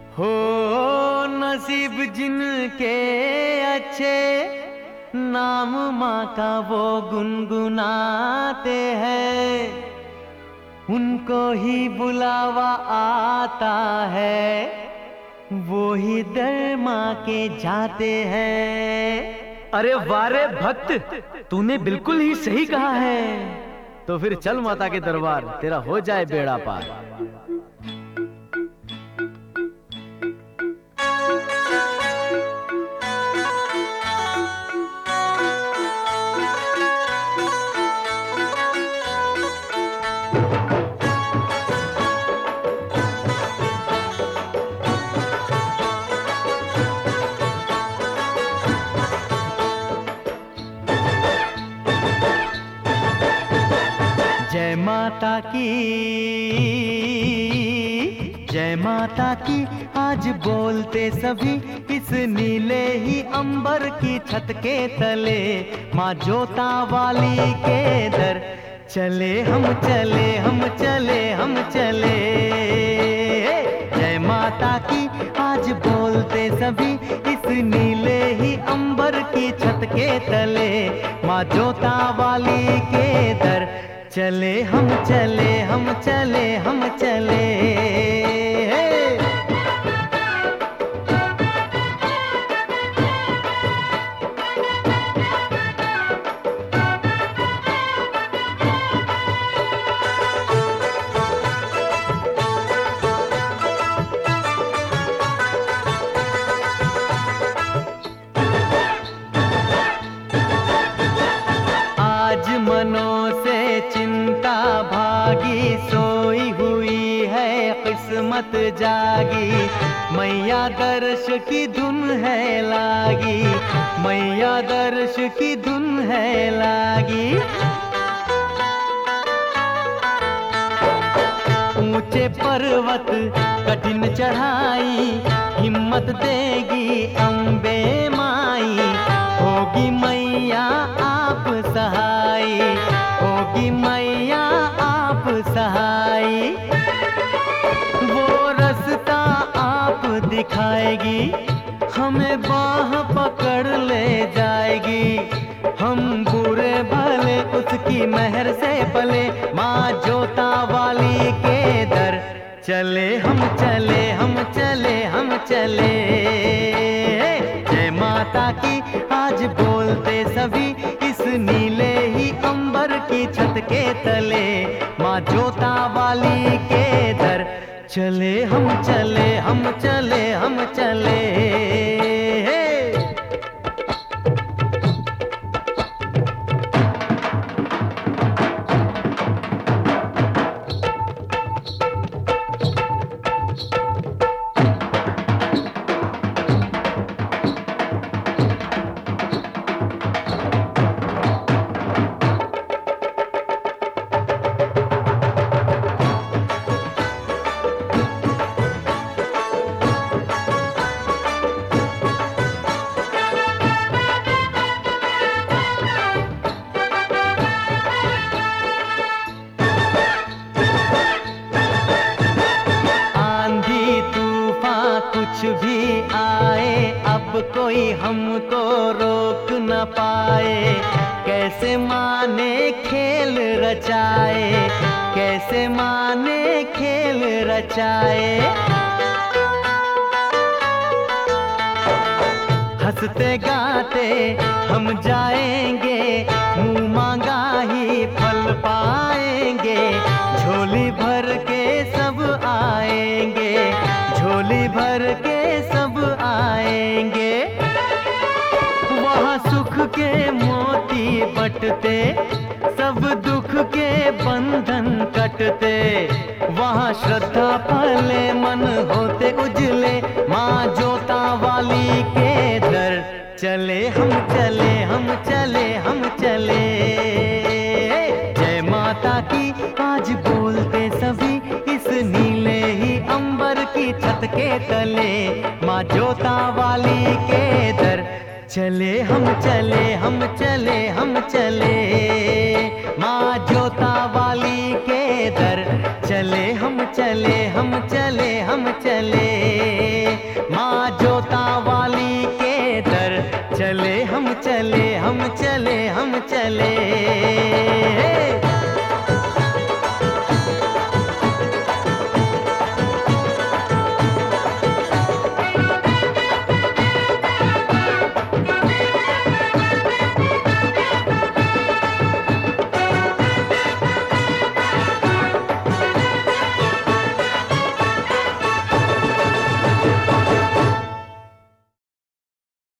हो नसीब जिनके अच्छे, नाम माँ का वो गुनगुनाते हैं, उनको ही बुलावा आता है, वो ही दर माँ के जाते हैं। अरे वारे भक्त, तूने बिल्कुल ही सही कहा है। तो फिर चल माता के दरबार, तेरा हो जाए बेड़ा पार। जय माता की, जय माता की आज बोलते सभी, इस नीले ही अंबर की छत के तले, माँ जोता वाली के दर चले हम चले हम चले हम चले। जय माता की आज बोलते सभी, इस नीले ही अंबर की छत के तले, माँ जोता वाली के दर चले हम चले हम चले हम चले। आज मनों से चिंता भागी, सोई हुई है किस्मत जागी, मैया दर्श की धुन है लागी, मैया दर्श की धुन है लागी। ऊंचे पर्वत कठिन चढ़ाई, हिम्मत देगी अम्बे माई, होगी मैया आप सहाय, होगी मैया आप सहाय। वो रास्ता आप दिखाएगी, हमें बाह पकड़ ले जाएगी, हम बुरे भले उसकी मेहर से पले, माँ जोता वाली के दर चले हम चले हम चले हम चले। जय माता की आज बोलते सभी, इस नीले ही अंबर की छत के तले, माँ जोता वाली के दर चले हम चले हम चले हम चले। कुछ भी आए अब कोई हमको रोक न पाए, कैसे माने खेल रचाए, कैसे माने खेल रचाए। हंसते गाते हम जाएंगे, मुंह मांगा ही फल पाएंगे, झोली भर के सब आएंगे, झोली भर के सब आएंगे। वहाँ सुख के मोती बटते, सब दुख के बंधन कटते, वहाँ श्रद्धा पले मन होते उजले, माँ जोता वाली के दर चले हम चले हम चले हम चले। जय माता की आज बोलते सभी, इस नीले ही अंबर की छत के तले, माँ जोता वाली के दर चले हम चले हम चले हम चले। माँ जोता वाली के दर चले हम चले हम चले हम चले। चले।